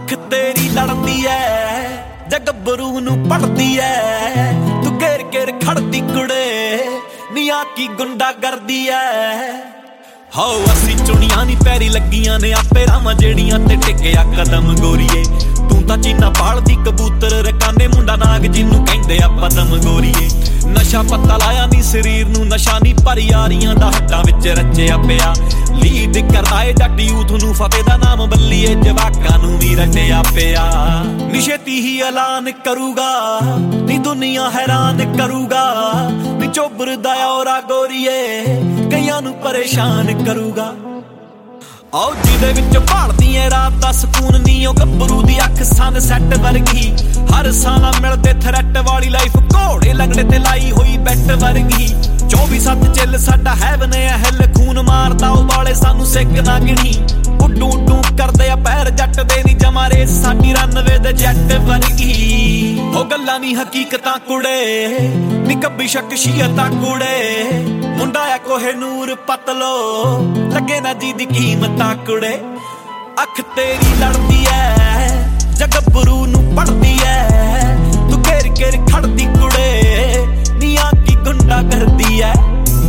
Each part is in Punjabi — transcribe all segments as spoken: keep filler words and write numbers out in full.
ਅੱਖ ਤੇਰੀ ਲੜਦੀ ਐ ਜਗਬਰੂ ਨੂੰ ਪੜਦੀ ਐ ਤੂੰ ਘੇਰ ਘੇਰ ਖੜਦੀ ਕੁੜੇ ਨੀ ਆ ਕੀ ਗੁੰਡਾ ਕਰਦੀ ਐ ਹਾਓ ਅਸੀਂ ਚੁਣੀਆਂ ਨੀ ਪੈਰੀ ਲੱਗੀਆਂ ਨੇ ਆਪੇ ਰਾਵਾਂ ਜਿਹੜੀਆਂ ਤੇ ਟਿਕਿਆ ਕਦਮ ਗੋਰੀਏ ਤੂੰ ਤਾਂ ਚੀਨਾ ਪਾਲਦੀ ਕਬੂਤਰ ਰਕਾਨੇ ਮੁੰਡਾ ਨਾਗ ਜਿਹਨੂੰ ਕਹਿੰਦੇ ਆ ਪਦਮ ਗੋਰੀਏ ਨਸ਼ਾ ਪੱਤਾ ਲਾਇਆ ਨੀ ਸਰੀਰ ਨੂੰ ਨਸ਼ਾ ਨੀ ਪਰ ਯਾਰੀਆਂ ਦਾ ਹੱਟਾਂ ਵਿੱਚ ਰਚਿਆ ਪਿਆ ਲੀਡ ਕਰਦਾ ਏ ਜੱਟ ਯੂਥ ਨੂੰ ਫਤਿਹ ਦਾ ਨਾਮ ਬੱਲੀਏ ਜਵਾਕਾਂ ਨੂੰ ਵੀ ਰਟਿਆ ਪਿਆ ਨੀ ਛੇਤੀ ਹੀ ਐਲਾਨ ਕਰੂਗਾ ਨੀ ਦੁਨੀਆ ਹੈਰਾਨ ਕਰੂਗਾ ਨੀ ਚੋਬਰ ਦਾ ਔਰਾ ਗੋਰੀਏ ਕਈਆਂ ਨੂੰ ਪਰੇਸ਼ਾਨ ਕਰੂਗਾ ਆਓ ਜਿਹਦੇ ਵਿੱਚ ਭਾਲਦੀ ਏ ਰਾਤ ਦਾ ਸਕੂਨ ਨੀ ਉਹ ਗੱਭਰੂ ਦੀ ਅੱਖ ਸਨਸੈਟ ਵਰਗੀ ਹਰ ਸਾਲਾ ਮਿਲਦੇ ਥਰੈਟ ਵਾਲੀ ਲਾਈਫ ਘੋੜੇ ਲੰਗੜੇ ਤੇ ਲਾਈ ਹੋਈ ਬੈਟ ਵਰਗੀ ਚੌਵੀ ਸੱਤ ਚਿੱਲ ਸਾਡਾ ਹੈਵਨ ਐ ਹਿੱਲ ਖੂਨ ਮਾਰਦਾ ਉਹ ਵਾਲੇ ਸਾਨੂੰ ਸਿੱਕ ਨਾ ਗਿਣੀ ਉੱਡੂ ਉੱਡੂ ਕਰਦੇ ਆ ਪੈਰ ਜੱਟ ਦੇ ਨੀ ਜਮਾ ਰੇਸ ਸਾਡੀ ਰਨਵੇ ਦੇ ਜੱਟ ਵਰਗੀ ਹੋ ਗੱਲਾਂ ਨੀ ਹਕੀਕਤਾਂ ਕੁੜੇ ਨੀ ਕੱਬੀ ਸ਼ਖਸੀਅਤਾਂ ਕੁੜੇ ਮੁੰਡਾ ਆ ਕੋਹੇ ਨੂਰ ਪਤਲੋ ਲੱਗੇ ਨਾ ਜੀ ਦੀ ਕੀਮਤਾਂ ਕੁੜੇ ਅੱਖ ਤੇਰੀ ਲੜਦੀ ਐ ਜਗਬਰੂ ਨੂੰ ਪੜਦੀ ਐ ਤੂੰ ਘੇਰ ਘੇਰ ਖੜਦੀ ਕੁੜੇ ਨੀ ਆ ਕੀ ਗੁੰਡਾ ਕਰਦੀ ਐ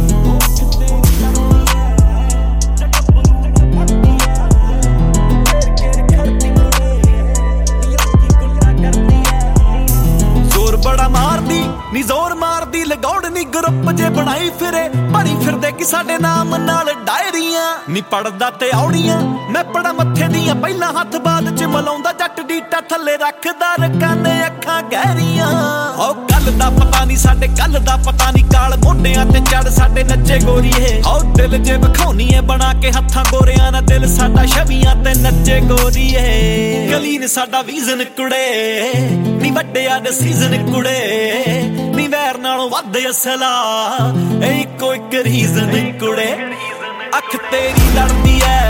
ਬੜਾ ਮਾਰਦੀ ਨੀ ਜ਼ੋਰ ਮਾਰਦੀ ਲਗੌੜ ਨੀ ਗਰੁੱਪ ਜੇ ਬਣਾਈ ਫਿਰੇ ਭਰੀ ਫਿਰਦੇ ਕਿ ਸਾਡੇ ਨਾਮ ਨਾਲ ਡਾਇਰੀਆਂ ਨੀ ਪੜਦਾ ਤੇ ਔੜੀਆਂ ਮੈਂ ਪੜਾ ਮੱਥੇ ਦੀਆਂ ਪਹਿਲਾਂ ਹੱਥ ਬਾਅਦ ਚ ਮਲਾਉਂਦਾ ਜੱਟ ਡੀਟਾ ਥੱਲੇ ਰੱਖਦਾ ਰਕਾਨੇ ਅੱਖਾਂ ਗਹਿਰੀਆਂ ਓ ਕੱਲ ਦਾ ਪਤਾ ਨੀ ਸਾਡੇ ਕੱਲ ਦਾ ਪਤਾ ਨੀ ਕਾਲ ਮੋਢਿਆਂ ਤੇ ਚੜ ਸਾਡੇ ਨੱਚੇ ਗੋਰੀਏ ਓ ਦਿਲ ਜੇ ਵਿਖਾਉਣੀ ਏ ਬਣਾ ਕੇ ਹੱਥਾਂ ਗੋਰਿਆਂ ਨਾਲ ਦਿਲ ਸਾਡਾ ਛਵੀਆਂ ਤੇ ਨੱਚੇ ਗੋਰੀਏ ਗਲੀਨ ਸਾਡਾ ਵਿਜ਼ਨ ਕੁੜੇ ਨੀ ਵੱਡਿਆ ਡਿਸੀਜ਼ਨ ਕੁੜੇ ਨੀ ਵੈਰ ਨਾਲੋਂ ਵੱਧ ਅਸਲਾ ਇਹ ਇੱਕੋ ਇੱਕ ਰੀਜ਼ਨ ਕੁੜੇ ਅੱਖ ਤੇਰੀ ਲੜਦੀ ਐ